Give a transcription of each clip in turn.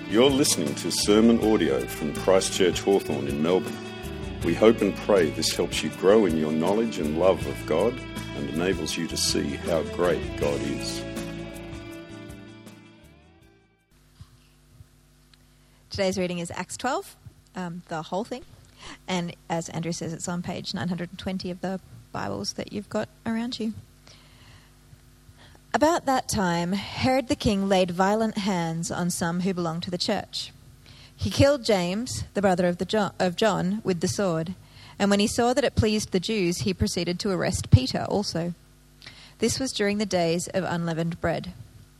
You're listening to sermon audio from Christchurch Hawthorn in Melbourne. We hope and pray this helps you grow in your knowledge and love of God and enables you to see how great God is. Today's reading is Acts 12, the whole thing. And as Andrew says, it's on page 920 of the Bibles that you've got around you. About that time, Herod the king laid violent hands on some who belonged to the church. He killed James, the brother of John, with the sword. And when he saw that it pleased the Jews, he proceeded to arrest Peter also. This was during the days of unleavened bread.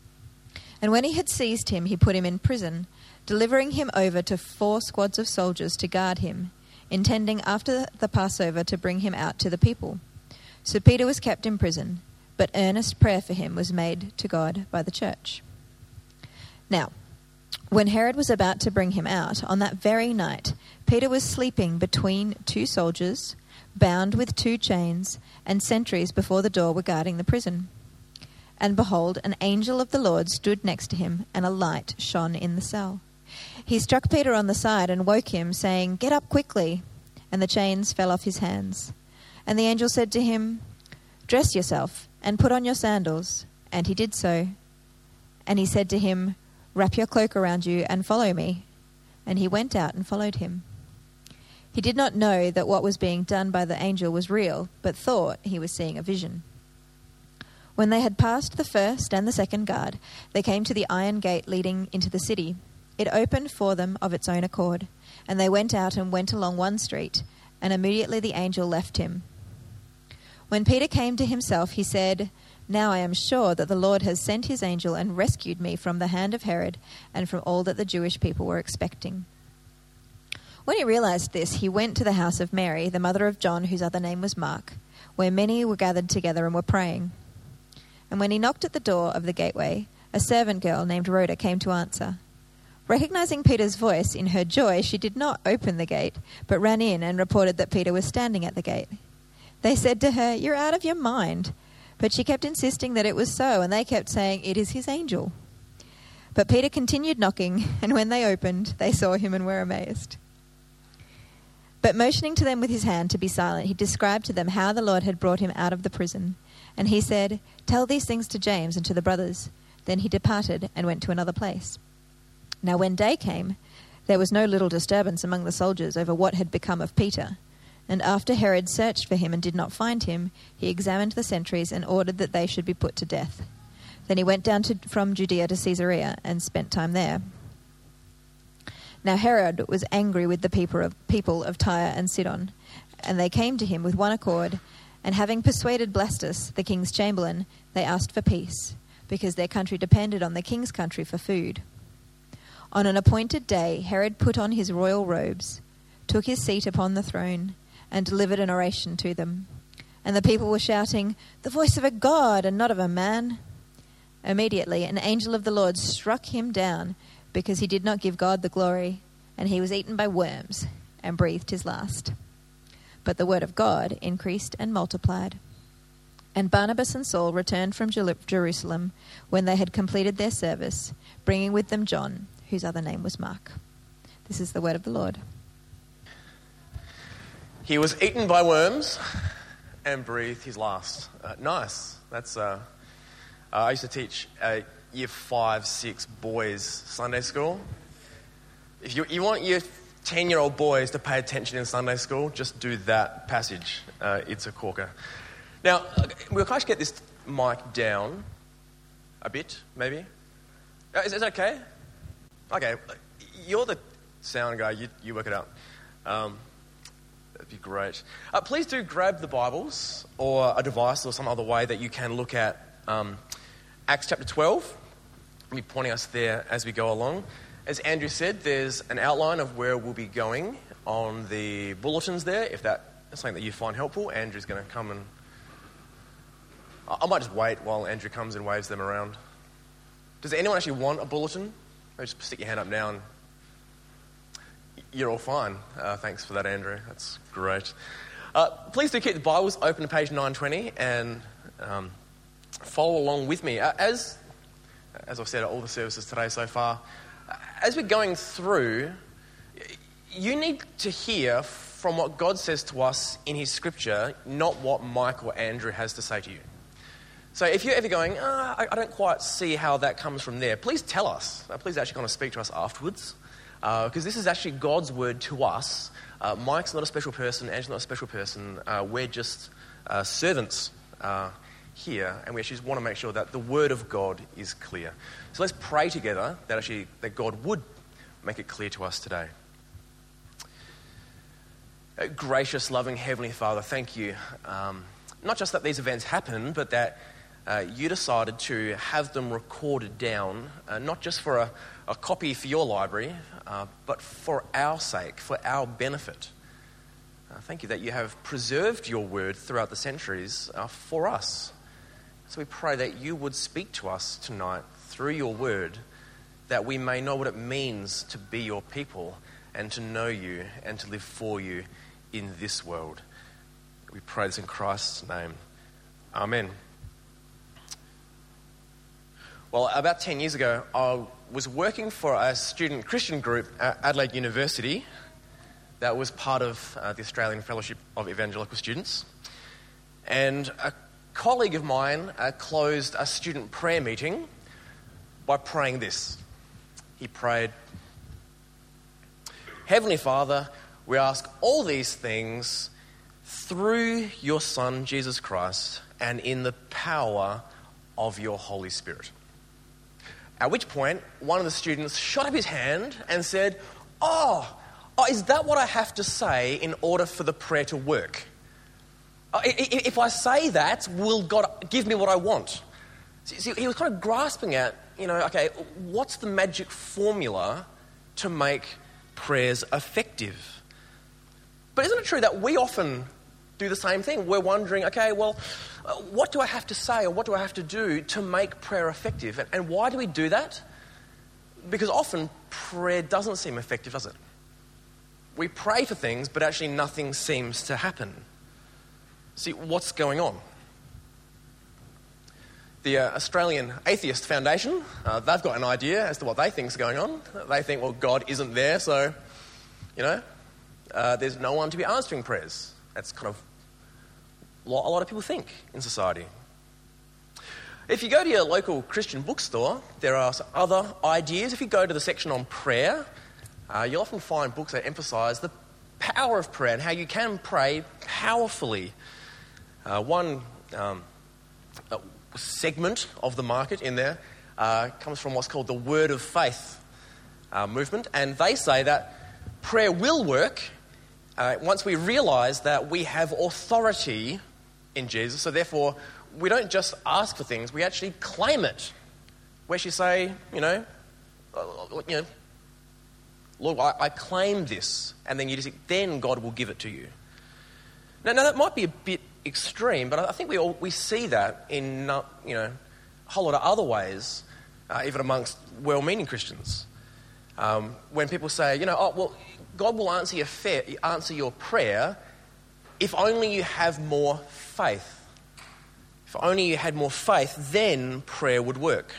And when he had seized him, he put him in prison, delivering him over to 4 squads of soldiers to guard him, intending after the Passover to bring him out to the people. So Peter was kept in prison, but earnest prayer for him was made to God by the church. Now, when Herod was about to bring him out, on that very night, Peter was sleeping between 2 soldiers, bound with 2 chains, and sentries before the door were guarding the prison. And behold, an angel of the Lord stood next to him, and a light shone in the cell. He struck Peter on the side and woke him, saying, "Get up quickly." And the chains fell off his hands. And the angel said to him, "Dress yourself and put on your sandals." And he did so. And he said to him, "Wrap your cloak around you and follow me." And he went out and followed him. He did not know that what was being done by the angel was real, but thought he was seeing a vision. When they had passed the first and the second guard, they came to the iron gate leading into the city. It opened for them of its own accord, and they went out and went along one street, and immediately the angel left him. When Peter came to himself, he said, "Now I am sure that the Lord has sent his angel and rescued me from the hand of Herod and from all that the Jewish people were expecting." When he realized this, he went to the house of Mary, the mother of John, whose other name was Mark, where many were gathered together and were praying. And when he knocked at the door of the gateway, a servant girl named Rhoda came to answer. Recognizing Peter's voice, in her joy, she did not open the gate, but ran in and reported that Peter was standing at the gate. They said to her, "You're out of your mind." But she kept insisting that it was so, and they kept saying, "It is his angel." But Peter continued knocking, and when they opened, they saw him and were amazed. But motioning to them with his hand to be silent, he described to them how the Lord had brought him out of the prison. And he said, "Tell these things to James and to the brothers." Then he departed and went to another place. Now when day came, there was no little disturbance among the soldiers over what had become of Peter. And after Herod searched for him and did not find him, he examined the sentries and ordered that they should be put to death. Then he went down from Judea to Caesarea and spent time there. Now Herod was angry with the people of Tyre and Sidon, and they came to him with one accord, and having persuaded Blastus, the king's chamberlain, they asked for peace, because their country depended on the king's country for food. On an appointed day, Herod put on his royal robes, took his seat upon the throne, and delivered an oration to them. And the people were shouting, "The voice of a god and not of a man." Immediately an angel of the Lord struck him down, because he did not give God the glory, and he was eaten by worms and breathed his last. But the word of God increased and multiplied. And Barnabas and Saul returned from Jerusalem when they had completed their service, bringing with them John, whose other name was Mark. This is the word of the Lord. He was eaten by worms and breathed his last. Nice. That's. I used to teach year 5, 6 boys Sunday school. If you want your 10-year-old boys to pay attention in Sunday school, just do that passage. It's a corker. Now, we'll kind of get this mic down a bit, maybe. Is it okay? Okay, you're the sound guy. You work it out. That'd be great. Please do grab the Bibles or a device or some other way that you can look at Acts chapter 12. I'll be pointing us there as we go along. As Andrew said, there's an outline of where we'll be going on the bulletins there. If that's something that you find helpful, Andrew's going to come and... I might just wait while Andrew comes and waves them around. Does anyone actually want a bulletin? Maybe just stick your hand up now and... You're all fine. Thanks for that, Andrew. That's great. Please do keep the Bibles open to page 920 and follow along with me. As I've said at all the services today so far, as we're going through, you need to hear from what God says to us in his scripture, not what Mike or Andrew has to say to you. So if you're ever going, I don't quite see how that comes from there, please tell us. Please actually kind of speak to us afterwards, because this is actually God's word to us. Mike's not a special person, Andrew's not a special person. We're just servants here, and we actually just want to make sure that the word of God is clear. So let's pray together that God would make it clear to us today. Gracious, loving Heavenly Father, thank you. Not just that these events happen, but that you decided to have them recorded down, not just for a copy for your library, but for our sake, for our benefit. Thank you that you have preserved your word throughout the centuries for us. So we pray that you would speak to us tonight through your word, that we may know what it means to be your people and to know you and to live for you in this world. We pray this in Christ's name. Amen. Well, about 10 years ago, I was working for a student Christian group at Adelaide University that was part of the Australian Fellowship of Evangelical Students. And a colleague of mine closed a student prayer meeting by praying this. He prayed, Heavenly Father, we ask all these things through your Son, Jesus Christ, and in the power of your Holy Spirit. At which point, one of the students shot up his hand and said, Oh, is that what I have to say in order for the prayer to work? If I say that, will God give me what I want? See, he was kind of grasping at, okay, what's the magic formula to make prayers effective? But isn't it true that we often do the same thing? We're wondering, okay, well, what do I have to say or what do I have to do to make prayer effective? And why do we do that? Because often prayer doesn't seem effective, does it? We pray for things, but actually nothing seems to happen. See, what's going on? The Australian Atheist Foundation, they've got an idea as to what they think is going on. They think, well, God isn't there, so, there's no one to be answering prayers. That's kind of what a lot of people think in society. If you go to your local Christian bookstore, there are some other ideas. If you go to the section on prayer, you'll often find books that emphasise the power of prayer and how you can pray powerfully. One segment of the market in there comes from what's called the Word of Faith movement, and they say that prayer will work once we realise that we have authority in Jesus, so therefore we don't just ask for things, we actually claim it. We actually say, Lord, I claim this, and then God will give it to you. Now that might be a bit extreme, but I think we see that in a whole lot of other ways, even amongst well-meaning Christians. When people say, God will answer your prayer if only you have more faith. If only you had more faith, then prayer would work.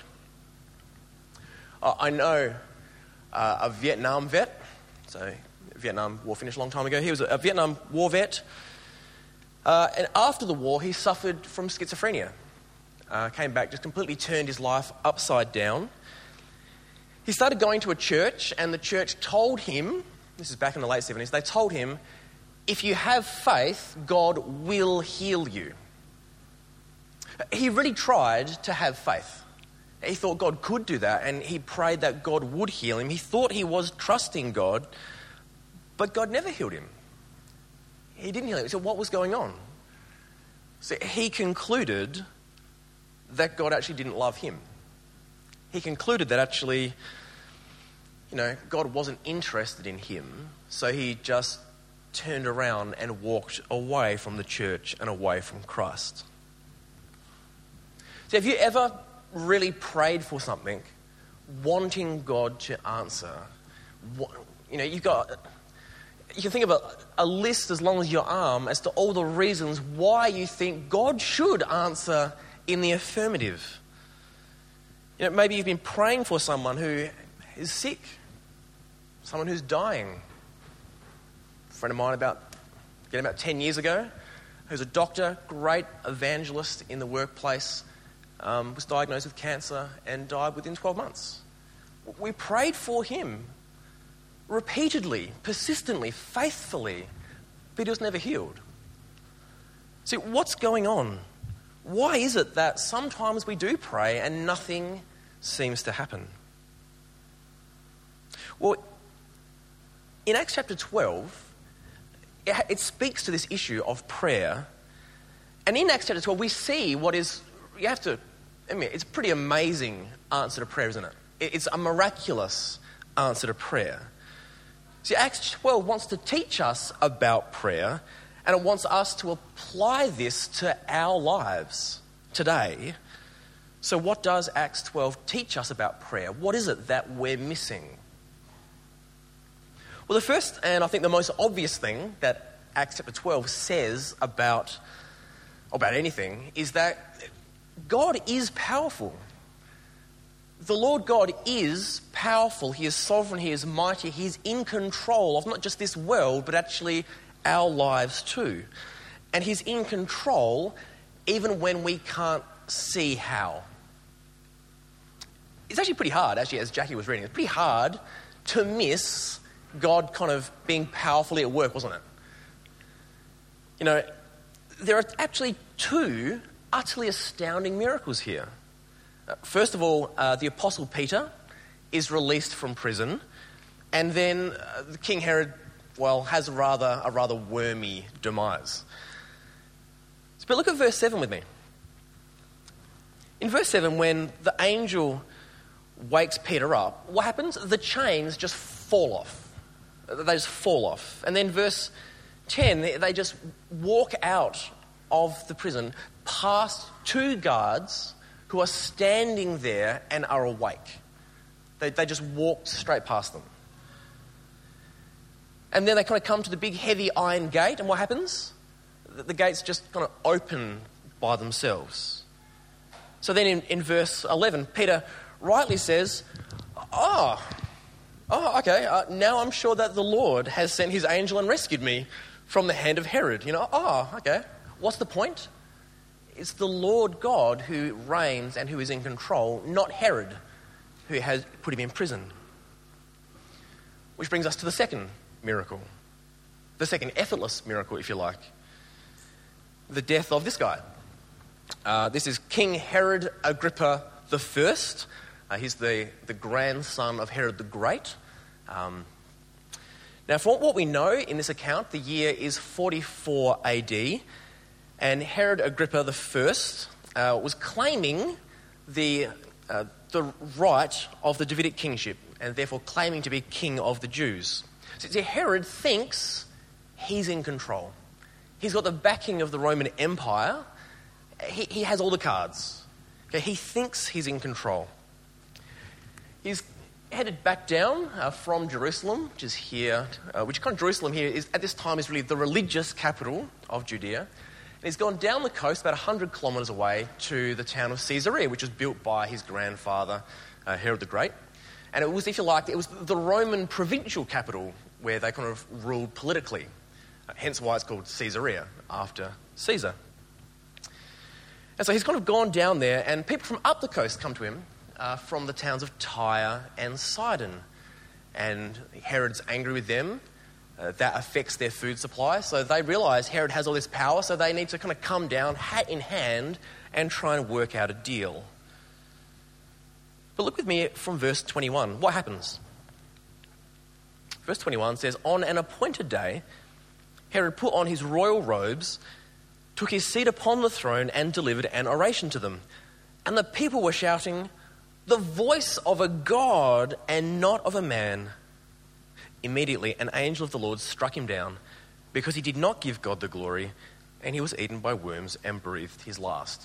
I know a Vietnam vet. So Vietnam War finished a long time ago. He was a Vietnam War vet. And after the war, he suffered from schizophrenia. Came back, just completely turned his life upside down. He started going to a church, and the church told him, this is back in the late 70s, they told him, if you have faith, God will heal you. He really tried to have faith. He thought God could do that, and he prayed that God would heal him. He thought he was trusting God, but God never healed him. He didn't heal him. So what was going on? So he concluded that God actually didn't love him. He concluded that actually, God wasn't interested in him, so he just turned around and walked away from the church and away from Christ. So have you ever really prayed for something, wanting God to answer? You can think of a list as long as your arm as to all the reasons why you think God should answer in the affirmative. Maybe you've been praying for someone who is sick, someone who's dying. A friend of mine about 10 years ago, who's a doctor, great evangelist in the workplace, was diagnosed with cancer and died within 12 months. We prayed for him repeatedly, persistently, faithfully, but he was never healed. See, what's going on? Why is it that sometimes we do pray and nothing seems to happen? Well, in Acts chapter 12, it speaks to this issue of prayer. And in Acts chapter 12, we see what is, it's a pretty amazing answer to prayer, isn't it? It's a miraculous answer to prayer. See, Acts 12 wants to teach us about prayer, and it wants us to apply this to our lives today. So what does Acts 12 teach us about prayer? What is it that we're missing? Well, the first and I think the most obvious thing that Acts chapter 12 says about anything is that God is powerful. The Lord God is powerful. He is sovereign. He is mighty. He is in control of not just this world, but actually our lives too. And He's in control even when we can't see how. It's actually pretty hard, as Jackie was reading. It's pretty hard to miss God kind of being powerfully at work, wasn't it? You know, there are actually two utterly astounding miracles here. First of all, the Apostle Peter is released from prison, and then King Herod, has a rather wormy demise. But look at verse 7 with me. In verse 7, when the angel wakes Peter up, what happens? The chains just fall off. They just fall off. And then verse 10, they just walk out of the prison past two guards who are standing there and are awake. They just walked straight past them. And then they kind of come to the big heavy iron gate, and what happens? The gates just kind of open by themselves. So then in verse 11, Peter rightly says, okay, now I'm sure that the Lord has sent his angel and rescued me from the hand of Herod. Okay. What's the point? It's the Lord God who reigns and who is in control, not Herod, who has put him in prison. Which brings us to the second miracle. The second effortless miracle, if you like. The death of this guy. This is King Herod Agrippa I. He's the grandson of Herod the Great. Now, from what we know in this account, the year is 44 AD, and Herod Agrippa I was claiming the right of the Davidic kingship, and therefore claiming to be king of the Jews. So Herod thinks he's in control. He's got the backing of the Roman Empire. He has all the cards. Okay, he thinks he's in control. He's headed back down from Jerusalem, which is here, Jerusalem here is at this time is really the religious capital of Judea. And he's gone down the coast about 100 kilometres away to the town of Caesarea, which was built by his grandfather, Herod the Great. And it was, if you like, it was the Roman provincial capital where they kind of ruled politically. Hence why it's called Caesarea, after Caesar. And so he's kind of gone down there, and people from up the coast come to him from the towns of Tyre and Sidon. And Herod's angry with them. That affects their food supply. So they realise Herod has all this power, so they need to kind of come down, hat in hand, and try and work out a deal. But look with me from verse 21. What happens? Verse 21 says, "On an appointed day, Herod put on his royal robes, took his seat upon the throne, and delivered an oration to them. And the people were shouting, 'The voice of a God and not of a man.' Immediately, an angel of the Lord struck him down because he did not give God the glory, and he was eaten by worms and breathed his last."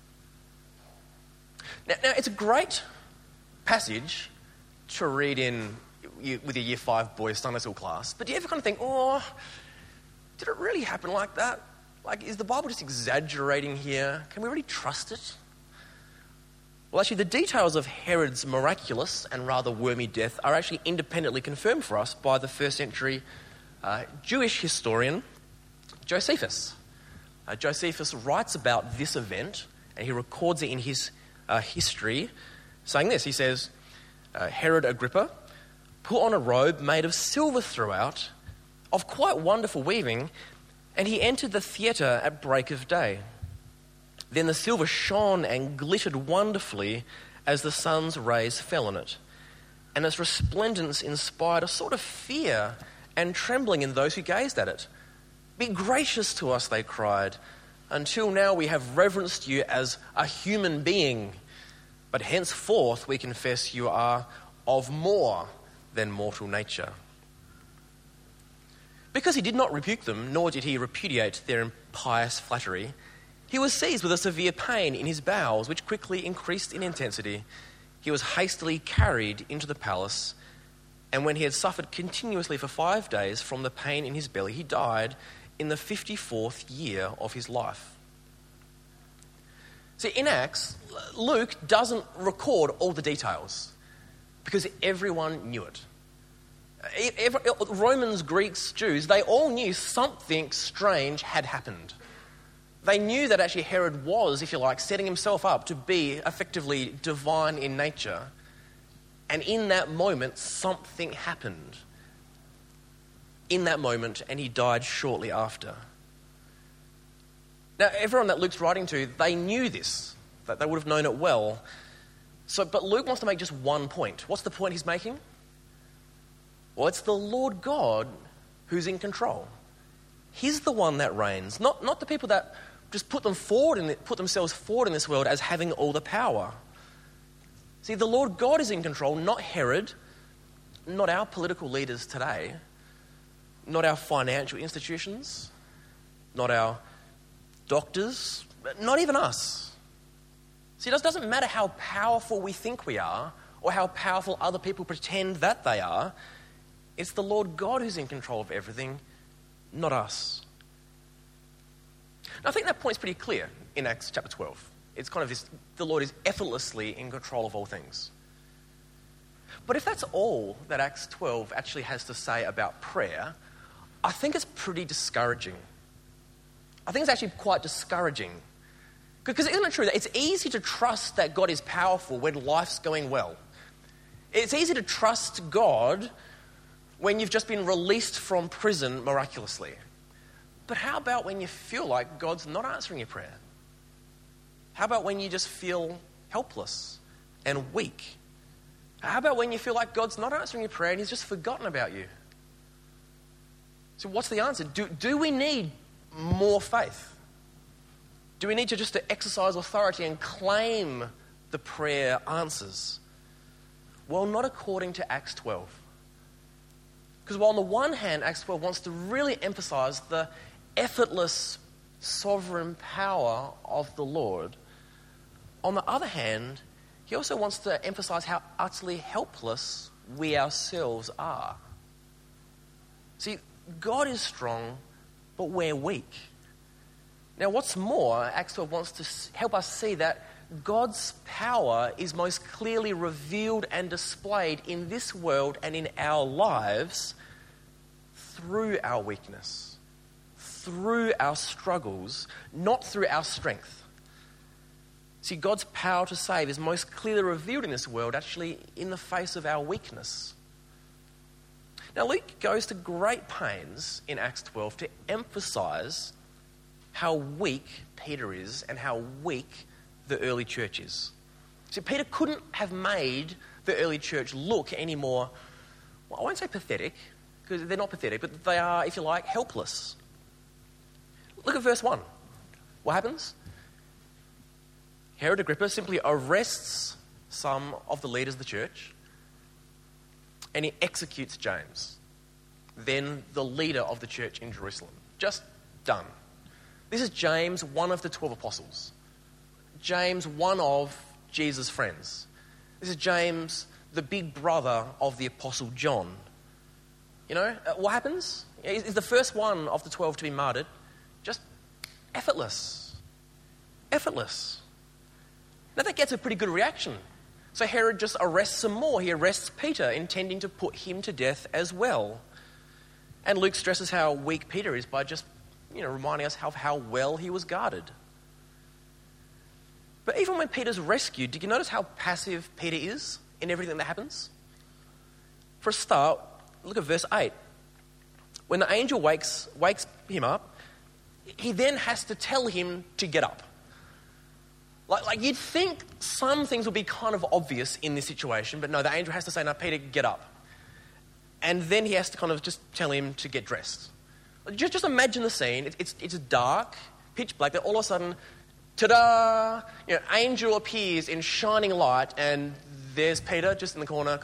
Now it's a great passage to read with your Year 5 boys' Sunday school class, but do you ever kind of think, did it really happen like that? Like, is the Bible just exaggerating here? Can we really trust it? Well, actually, the details of Herod's miraculous and rather wormy death are actually independently confirmed for us by the first century Jewish historian Josephus. Josephus writes about this event, and he records it in his history, saying this. He says, Herod Agrippa put on a robe made of silver throughout, of quite wonderful weaving, and he entered the theatre at break of day. Then the silver shone and glittered wonderfully as the sun's rays fell on it, and its resplendence inspired a sort of fear and trembling in those who gazed at it. "Be gracious to us," they cried. "Until now we have reverenced you as a human being, but henceforth we confess you are of more than mortal nature." Because he did not rebuke them, nor did he repudiate their impious flattery, he was seized with a severe pain in his bowels, which quickly increased in intensity. He was hastily carried into the palace, and when he had suffered continuously for 5 days from the pain in his belly, he died in the 54th year of his life. See, in Acts, Luke doesn't record all the details because everyone knew it. Romans, Greeks, Jews, they all knew something strange had happened. They knew that actually Herod was, if you like, setting himself up to be effectively divine in nature. And in that moment, something happened. In that moment, and he died shortly after. Now, everyone that Luke's writing to, they knew this, that they would have known it well. But Luke wants to make just one point. What's the point he's making? Well, it's the Lord God who's in control. He's the one that reigns, not the people that just put themselves forward in this world as having all the power. See, the Lord God is in control, not Herod, not our political leaders today, not our financial institutions, not our doctors, not even us. See, it doesn't matter how powerful we think we are or how powerful other people pretend that they are. It's the Lord God who's in control of everything, not us. Now, I think that point's pretty clear in Acts chapter 12. It's kind of this, the Lord is effortlessly in control of all things. But if that's all that Acts 12 actually has to say about prayer, I think it's pretty discouraging. I think it's actually quite discouraging. Because isn't it true that it's easy to trust that God is powerful when life's going well? It's easy to trust God when you've just been released from prison miraculously. But how about when you feel like God's not answering your prayer? How about when you just feel helpless and weak? How about when you feel like God's not answering your prayer and he's just forgotten about you? So what's the answer? Do we need more faith? Do we need to exercise authority and claim the prayer answers? Well, not according to Acts 12. Because while on the one hand, Acts 12 wants to really emphasize the effortless sovereign power of the Lord, on the other hand, he also wants to emphasize how utterly helpless we ourselves are. See, God is strong, but we're weak. Now, what's more, Acts 12 wants to help us see that God's power is most clearly revealed and displayed in this world and in our lives through our weakness, through our struggles, not through our strength. See, God's power to save is most clearly revealed in this world actually in the face of our weakness. Now, Luke goes to great pains in Acts 12 to emphasize how weak Peter is and how weak the early church is. See, Peter couldn't have made the early church look any more, well, I won't say pathetic, because they're not pathetic, but they are, if you like, helpless. Look at verse 1. What happens? Herod Agrippa simply arrests some of the leaders of the church and he executes James, then the leader of the church in Jerusalem. Just done. This is James, one of the 12 apostles. James, one of Jesus' friends. This is James, the big brother of the apostle John. You know, what happens? He's the first one of the 12 to be martyred. Just effortless. Effortless. Now that gets a pretty good reaction. So Herod just arrests some more. He arrests Peter, intending to put him to death as well. And Luke stresses how weak Peter is by just, reminding us how well he was guarded. But even when Peter's rescued, did you notice how passive Peter is in everything that happens? For a start, look at verse 8. When the angel wakes him up, he then has to tell him to get up. Like you'd think some things would be kind of obvious in this situation, but no, the angel has to say, "No, Peter, get up." And then he has to kind of just tell him to get dressed. Just imagine the scene. It's dark, pitch black, then all of a sudden, ta-da! Angel appears in shining light, and there's Peter just in the corner,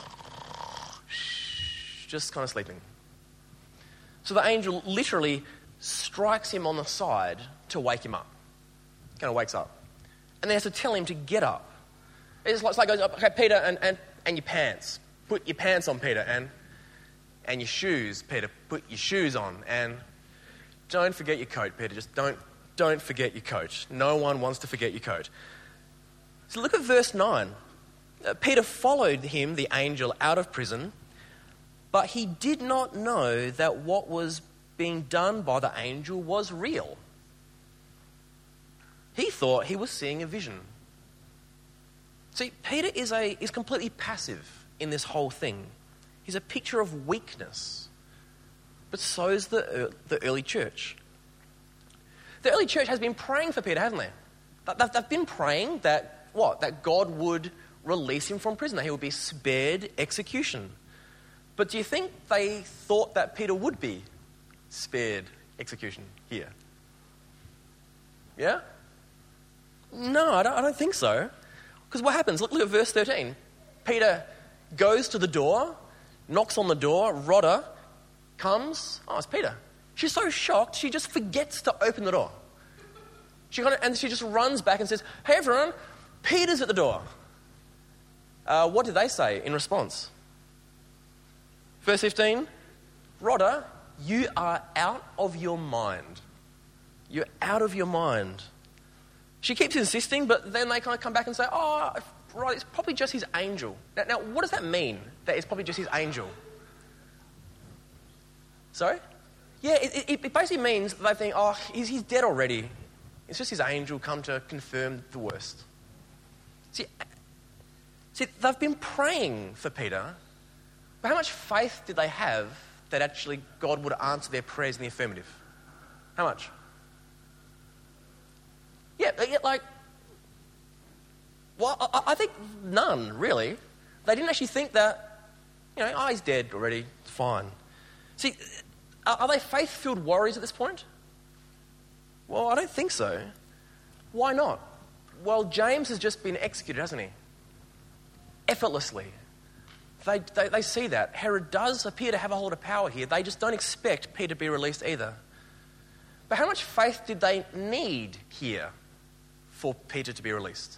just kind of sleeping. So the angel literally strikes him on the side to wake him up. Kind of wakes up. And then has to tell him to get up. It's like goes up, "Okay, Peter, and your pants. Put your pants on, Peter, and your shoes, Peter. Put your shoes on, and don't forget your coat, Peter. Just don't forget your coat. No one wants to forget your coat." So look at verse 9. Peter followed him, the angel, out of prison, but he did not know that what was being done by the angel was real. He thought he was seeing a vision. See, Peter is completely passive in this whole thing. He's a picture of weakness. But so is the early church. The early church has been praying for Peter, hasn't they? They've been praying that God would release him from prison, that he would be spared execution. But do you think they thought that Peter would be spared execution here? Yeah? No, I don't think so. Because what happens? Look at verse 13. Peter goes to the door, knocks on the door, Rhoda comes. Oh, it's Peter. She's so shocked, she just forgets to open the door. She just runs back and says, "Hey everyone, Peter's at the door." What did they say in response? Verse 15, "Rhoda, you are out of your mind. You're out of your mind." She keeps insisting, but then they kind of come back and say, "Oh, right, it's probably just his angel." Now, what does that mean, that it's probably just his angel? Sorry? Yeah, it basically means they think, "Oh, he's dead already. It's just his angel come to confirm the worst." See, they've been praying for Peter, but how much faith did they have that actually God would answer their prayers in the affirmative? How much? Yeah, I think none, really. They didn't actually think that, he's dead already, it's fine. See, are they faith-filled worries at this point? Well, I don't think so. Why not? Well, James has just been executed, hasn't he? Effortlessly. They see that. Herod does appear to have a hold of power here. They just don't expect Peter to be released either. But how much faith did they need here for Peter to be released?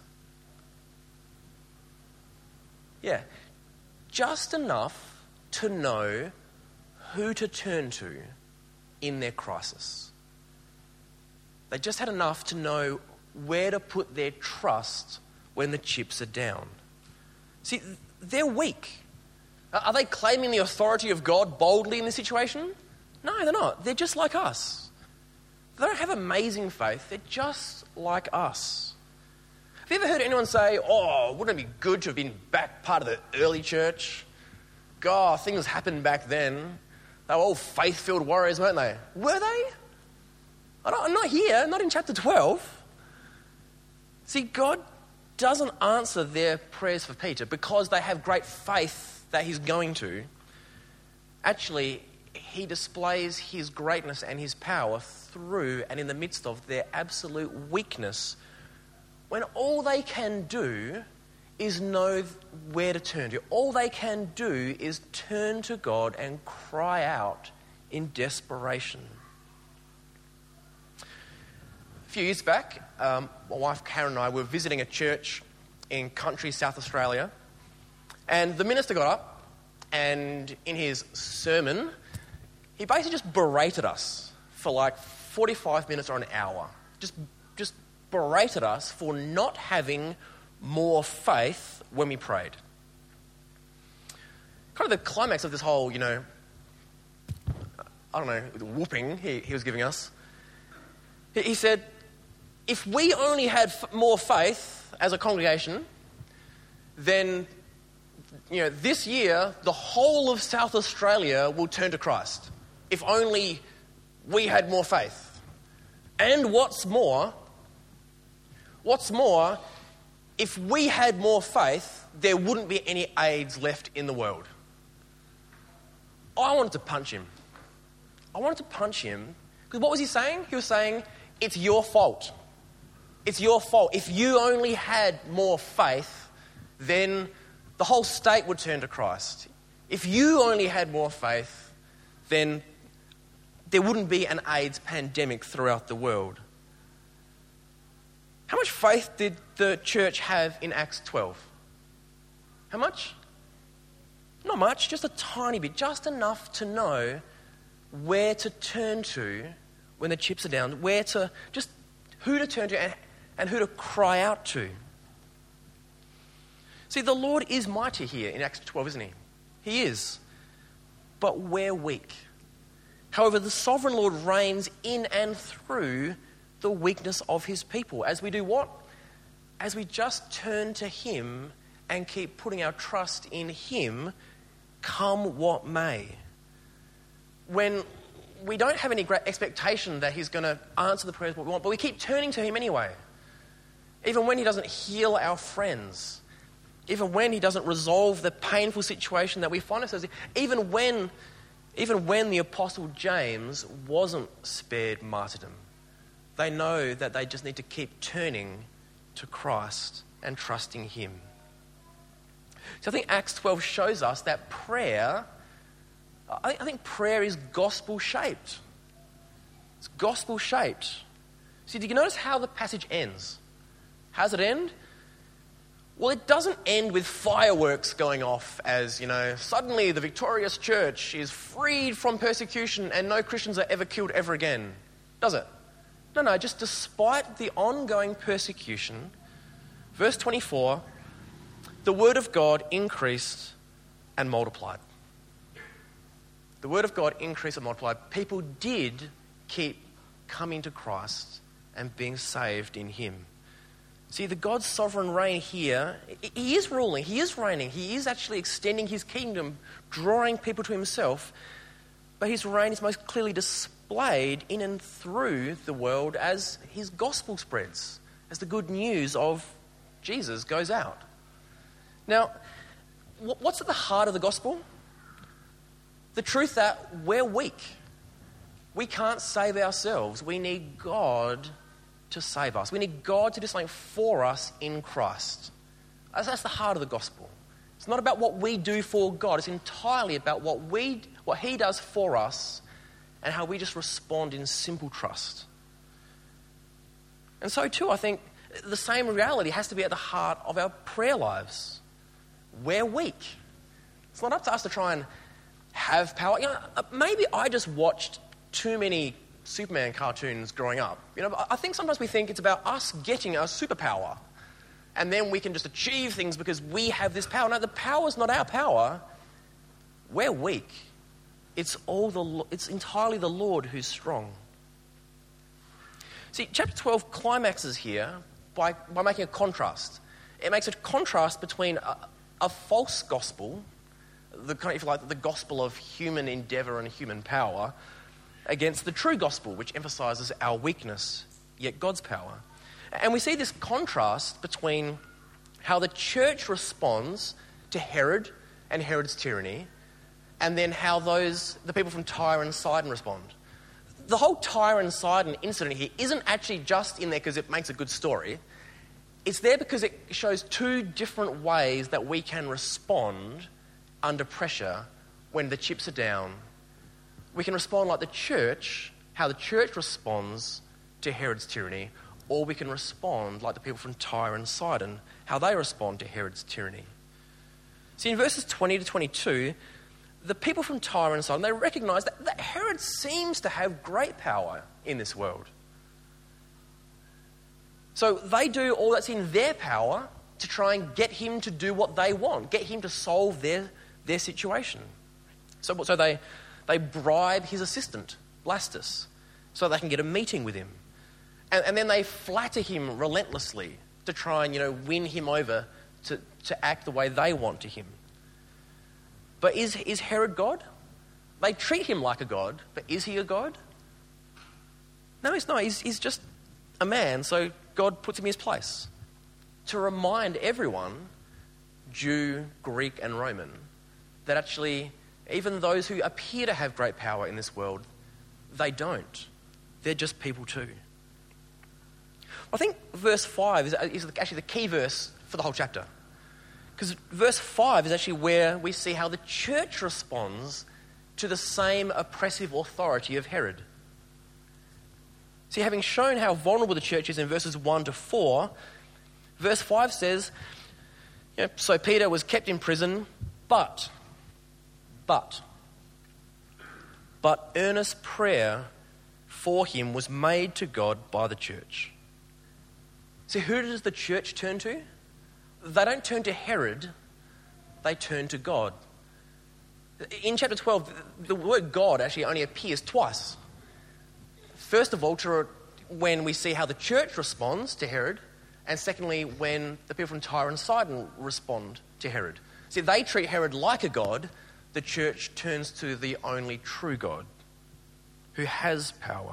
Yeah, just enough to know who to turn to in their crisis. They just had enough to know where to put their trust when the chips are down. See, they're weak. Are they claiming the authority of God boldly in this situation? No, they're not. They're just like us. They don't have amazing faith. They're just like us. Have you ever heard anyone say, "Oh, wouldn't it be good to have been back part of the early church? God, things happened back then. They were all faith-filled warriors, weren't they?" Were they? I'm not here, not in chapter 12. See, God doesn't answer their prayers for Peter because they have great faith that he's going to. Actually, he displays his greatness and his power through and in the midst of their absolute weakness, when all they can do is know where to turn to. All they can do is turn to God and cry out in desperation. A few years back, my wife Karen and I were visiting a church in country South Australia, and the minister got up, and in his sermon, he basically just berated us for like 45 minutes or an hour. Just berated us for not having more faith when we prayed. Kind of the climax of this whole, the whooping he was giving us. He said, if we only had more faith as a congregation, then, this year, the whole of South Australia will turn to Christ. If only we had more faith. And what's more, if we had more faith, there wouldn't be any AIDS left in the world. I wanted to punch him. Because what was he saying? He was saying, it's your fault. It's your fault. If you only had more faith, then the whole state would turn to Christ. If you only had more faith, then there wouldn't be an AIDS pandemic throughout the world. How much faith did the church have in Acts 12? How much? Not much, just a tiny bit, just enough to know where to turn to when the chips are down, who to turn to and who to cry out to. See, the Lord is mighty here in Acts 12, isn't he? He is. But we're weak. However, the sovereign Lord reigns in and through the weakness of his people. As we do what? As we just turn to him and keep putting our trust in him, come what may. When we don't have any great expectation that he's going to answer the prayers what we want, but we keep turning to him anyway. Even when he doesn't heal our friends, even when he doesn't resolve the painful situation that we find ourselves in, even when the Apostle James wasn't spared martyrdom, they know that they just need to keep turning to Christ and trusting him. So I think Acts 12 shows us that prayer, I think prayer is gospel-shaped. It's gospel-shaped. See, did you notice how the passage ends? How does it end? Well, it doesn't end with fireworks going off as, suddenly the victorious church is freed from persecution and no Christians are ever killed ever again. Does it? No, just despite the ongoing persecution, verse 24, the word of God increased and multiplied. The word of God increased and multiplied. People did keep coming to Christ and being saved in him. See, the God's sovereign reign here, he is ruling, he is reigning, he is actually extending his kingdom, drawing people to himself, but his reign is most clearly displayed in and through the world as his gospel spreads, as the good news of Jesus goes out. Now, what's at the heart of the gospel? The truth that we're weak. We can't save ourselves. We need God to save us. We need God to do something for us in Christ. That's the heart of the gospel. It's not about what we do for God. It's entirely about what he does for us and how we just respond in simple trust. And so too, I think the same reality has to be at the heart of our prayer lives. We're weak. It's not up to us to try and have power. Maybe I just watched too many Superman cartoons growing up. I think sometimes we think it's about us getting a superpower and then we can just achieve things because we have this power. No, the power's not our power. We're weak. It's entirely the Lord who's strong. See, chapter 12 climaxes here by making a contrast. It makes a contrast between a false gospel, the gospel of human endeavour and human power, against the true gospel, which emphasises our weakness, yet God's power. And we see this contrast between how the church responds to Herod and Herod's tyranny, and then how the people from Tyre and Sidon respond. The whole Tyre and Sidon incident here isn't actually just in there because it makes a good story. It's there because it shows two different ways that we can respond under pressure when the chips are down. We can respond like the church, how the church responds to Herod's tyranny, or we can respond like the people from Tyre and Sidon, how they respond to Herod's tyranny. See, in verses 20 to 22, the people from Tyre and Sidon, they recognise that Herod seems to have great power in this world. So they do all that's in their power to try and get him to do what they want, get him to solve their situation. So they bribe his assistant, Blastus, so they can get a meeting with him. And then they flatter him relentlessly to try and, win him over to act the way they want to him. But is Herod God? They treat him like a god, but is he a god? No, he's not. He's just a man, so God puts him in his place to remind everyone, Jew, Greek, and Roman, that actually even those who appear to have great power in this world, they don't. They're just people too. I think verse 5 is actually the key verse for the whole chapter. Because verse 5 is actually where we see how the church responds to the same oppressive authority of Herod. See, having shown how vulnerable the church is in verses 1 to 4, verse 5 says, so Peter was kept in prison, but earnest prayer for him was made to God by the church. See, who does the church turn to? They don't turn to Herod, they turn to God. In chapter 12, the word God actually only appears twice. First of all, when we see how the church responds to Herod, and secondly, when the people from Tyre and Sidon respond to Herod. See, they treat Herod like a god. The church turns to the only true God, who has power.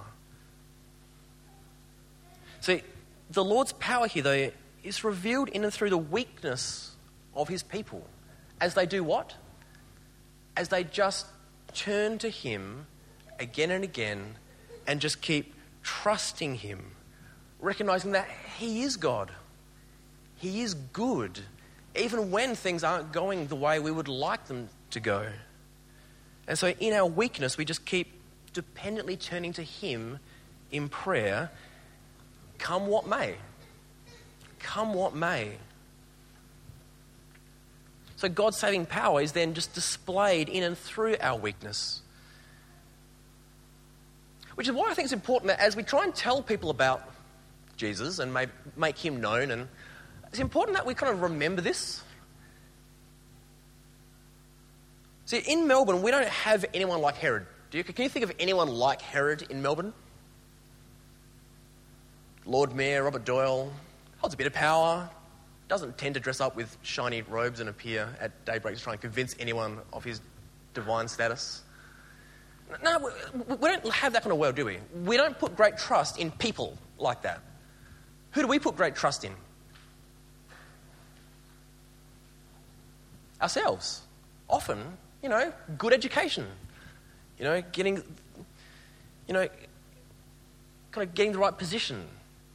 See, the Lord's power here, though, is revealed in and through the weakness of his people. As they do what? As they just turn to him again and again and just keep trusting him, recognizing that he is God. He is good, even when things aren't going the way we would like them to go. And so in our weakness, we just keep dependently turning to him in prayer, come what may. Come what may. So God's saving power is then just displayed in and through our weakness. Which is why I think it's important that as we try and tell people about Jesus and make him known, and it's important that we kind of remember this. See, in Melbourne, we don't have anyone like Herod. Can you think of anyone like Herod in Melbourne? Lord Mayor Robert Doyle holds a bit of power, doesn't tend to dress up with shiny robes and appear at daybreak to try and convince anyone of his divine status. No, we don't have that kind of world, do we? We don't put great trust in people like that. Who do we put great trust in? Ourselves. Often, good education. Getting the right position.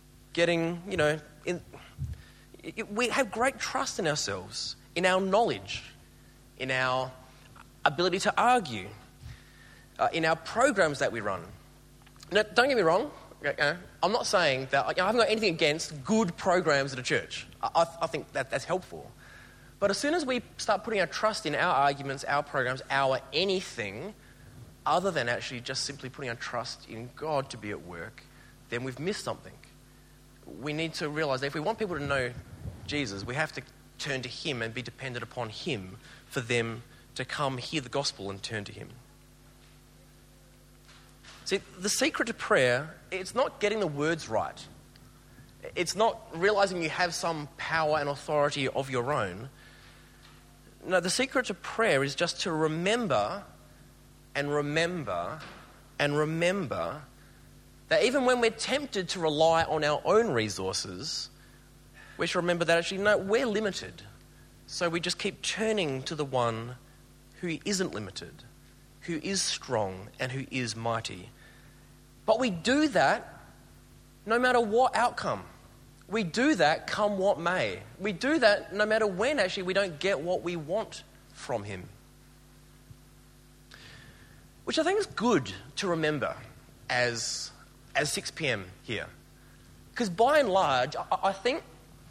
We have great trust in ourselves, in our knowledge, in our ability to argue, in our programs that we run. Now, don't get me wrong, I'm not saying that I haven't got anything against good programs at a church. I think that's helpful. But as soon as we start putting our trust in our arguments, our programs, our anything, other than actually just simply putting our trust in God to be at work, then we've missed something. We need to realise that if we want people to know Jesus, we have to turn to him and be dependent upon him for them to come hear the gospel and turn to him. See, the secret to prayer, it's not getting the words right. It's not realising you have some power and authority of your own. No, the secret to prayer is just to remember and remember and remember that even when we're tempted to rely on our own resources, we should remember that actually, no, we're limited. So we just keep turning to the one who isn't limited, who is strong and who is mighty. But we do that no matter what outcome. We do that come what may. We do that no matter when actually we don't get what we want from him. Which I think is good to remember as 6 p.m. here. Because by and large, I think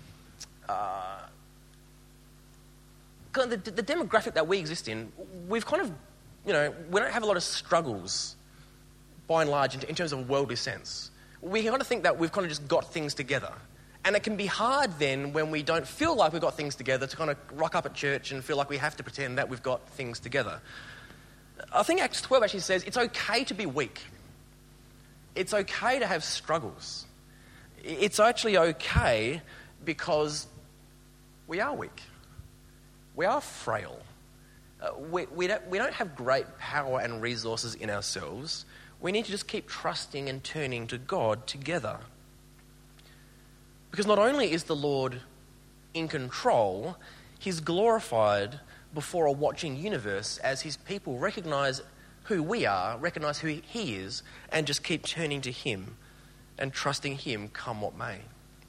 the demographic that we exist in, we've kind of, we don't have a lot of struggles by and large in terms of a worldly sense. We kind of think that we've kind of just got things together. And it can be hard then when we don't feel like we've got things together to kind of rock up at church and feel like we have to pretend that we've got things together. I think Acts 12 actually says it's okay to be weak. It's okay to have struggles. It's actually okay because we are weak. We are frail. We don't have great power and resources in ourselves. We need to just keep trusting and turning to God together. Because not only is the Lord in control, he's glorified before a watching universe as his people recognise who we are, recognise who he is, and just keep turning to him and trusting him come what may.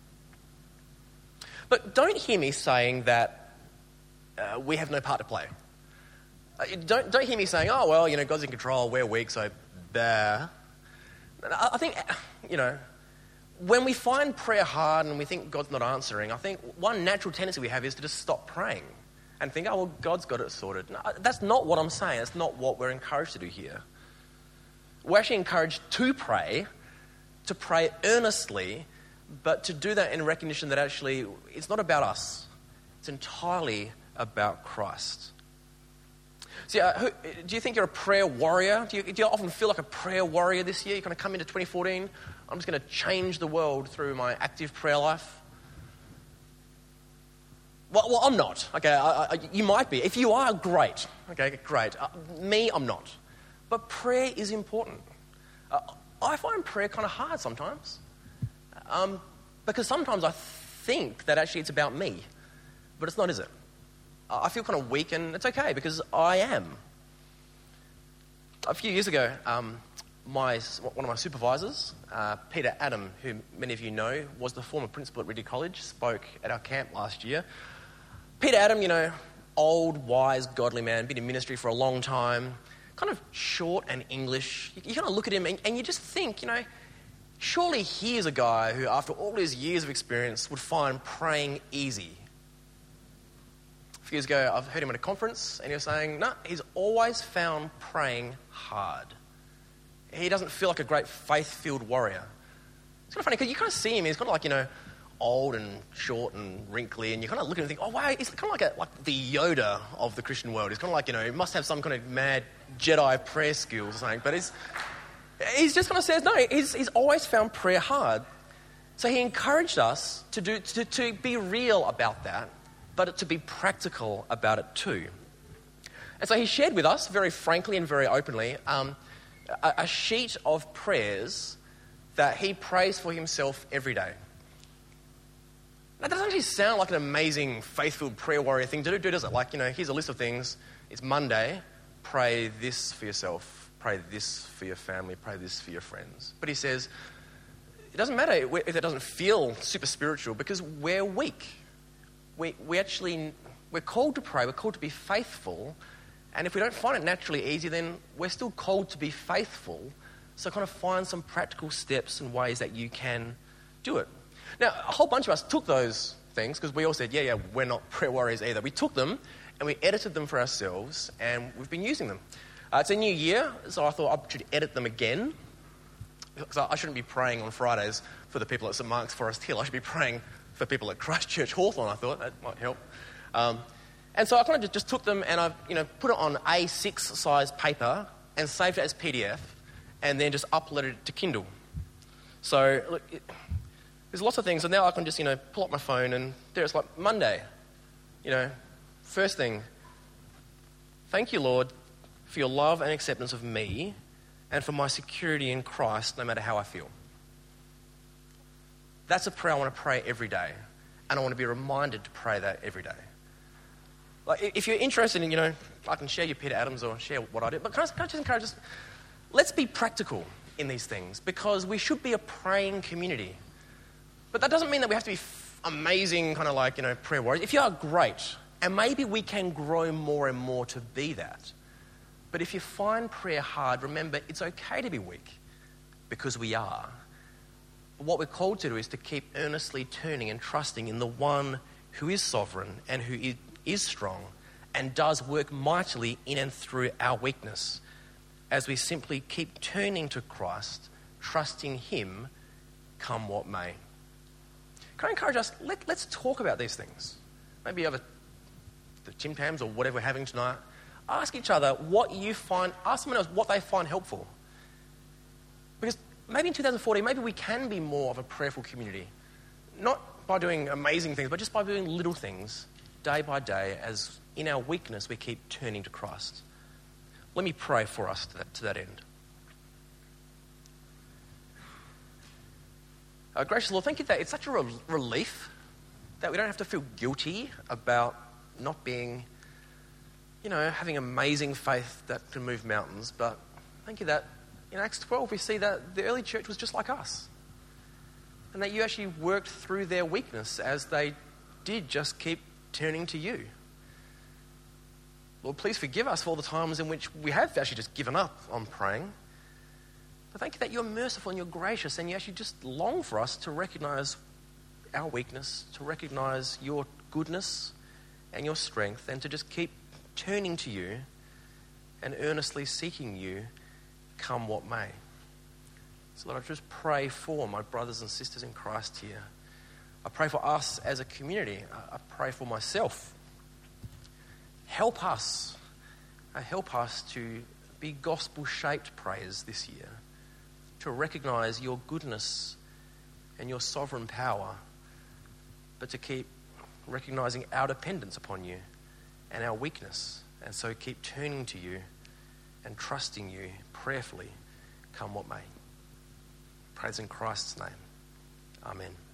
But don't hear me saying that we have no part to play. Don't hear me saying, oh, well, God's in control, we're weak, so there. I think, when we find prayer hard and we think God's not answering, I think one natural tendency we have is to just stop praying and think, oh, well, God's got it sorted. No, that's not what I'm saying. That's not what we're encouraged to do here. We're actually encouraged to pray earnestly, but to do that in recognition that actually it's not about us. It's entirely about Christ. See, do you think you're a prayer warrior? Do you often feel like a prayer warrior this year? You're going to come into 2014, I'm just going to change the world through my active prayer life? Well, I'm not. Okay, you might be. If you are, great. Okay, great. Me, I'm not. But prayer is important. I find prayer kind of hard sometimes. Because sometimes I think that actually it's about me. But it's not, is it? I feel kind of weak, and it's okay because I am. A few years ago, one of my supervisors, Peter Adam, who many of you know, was the former principal at Ridley College, spoke at our camp last year. Peter Adam, old, wise, godly man, been in ministry for a long time, kind of short and English. You kind of look at him and you just think, surely he is a guy who, after all his years of experience, would find praying easy. A few years ago, I've heard him at a conference, and he was saying, no, he's always found praying hard. He doesn't feel like a great faith-filled warrior. It's kind of funny, because you kind of see him, he's kind of like, old and short and wrinkly, and you kind of look at him and think, oh, wow, he's kind of like the Yoda of the Christian world. He's kind of like, he must have some kind of mad Jedi prayer skills or something, but he's just kind of says, no, he's always found prayer hard. So he encouraged us to be real about that, but to be practical about it too. And so he shared with us, very frankly and very openly, a sheet of prayers that he prays for himself every day. Now, that doesn't actually sound like an amazing, faith-filled prayer warrior thing to do, does it? Like, here's a list of things. It's Monday. Pray this for yourself. Pray this for your family. Pray this for your friends. But he says, it doesn't matter if it doesn't feel super spiritual because we're weak. We're called to pray. We're called to be faithful. And if we don't find it naturally easy, then we're still called to be faithful. So kind of find some practical steps and ways that you can do it. Now, a whole bunch of us took those things because we all said, yeah, we're not prayer warriors either. We took them and we edited them for ourselves and we've been using them. It's a new year, so I thought I should edit them again. Because I shouldn't be praying on Fridays for the people at St Mark's Forest Hill. I should be praying for people at Christchurch Hawthorn, I thought. That might help. And so I kind of just took them and I put it on A6 size paper and saved it as PDF and then just uploaded it to Kindle. So, look, there's lots of things, and now I can just, pull up my phone and there it's like Monday. First thing, thank you, Lord, for your love and acceptance of me and for my security in Christ no matter how I feel. That's a prayer I want to pray every day, and I want to be reminded to pray that every day. Like, if you're interested in, I can share your Peter Adams or share what I do, but can I just encourage us, let's be practical in these things because we should be a praying community. But that doesn't mean that we have to be amazing kind of prayer warriors. If you are, great. And maybe we can grow more and more to be that. But if you find prayer hard, remember, it's okay to be weak because we are. But what we're called to do is to keep earnestly turning and trusting in the one who is sovereign and who is strong and does work mightily in and through our weakness as we simply keep turning to Christ, trusting him, come what may. can I encourage us, let's talk about these things. Maybe over the Tim Tams or whatever we're having tonight. Ask each other ask someone else what they find helpful. Because maybe in 2014, maybe we can be more of a prayerful community. Not by doing amazing things, but just by doing little things day by day as in our weakness we keep turning to Christ. Let me pray for us to that end. Gracious Lord, thank you that it's such a relief that we don't have to feel guilty about not being, having amazing faith that can move mountains. But thank you that in Acts 12 we see that the early church was just like us. And that you actually worked through their weakness as they did just keep turning to you. Lord, please forgive us for all the times in which we have actually just given up on praying. But thank you that you're merciful and you're gracious and you actually just long for us to recognise our weakness, to recognise your goodness and your strength, and to just keep turning to you and earnestly seeking you, come what may. So Lord, I just pray for my brothers and sisters in Christ here. I pray for us as a community. I pray for myself. Help us to be gospel-shaped prayers this year, to recognise your goodness and your sovereign power, but to keep recognising our dependence upon you and our weakness, and so keep turning to you and trusting you prayerfully, come what may. Praise in Christ's name. Amen.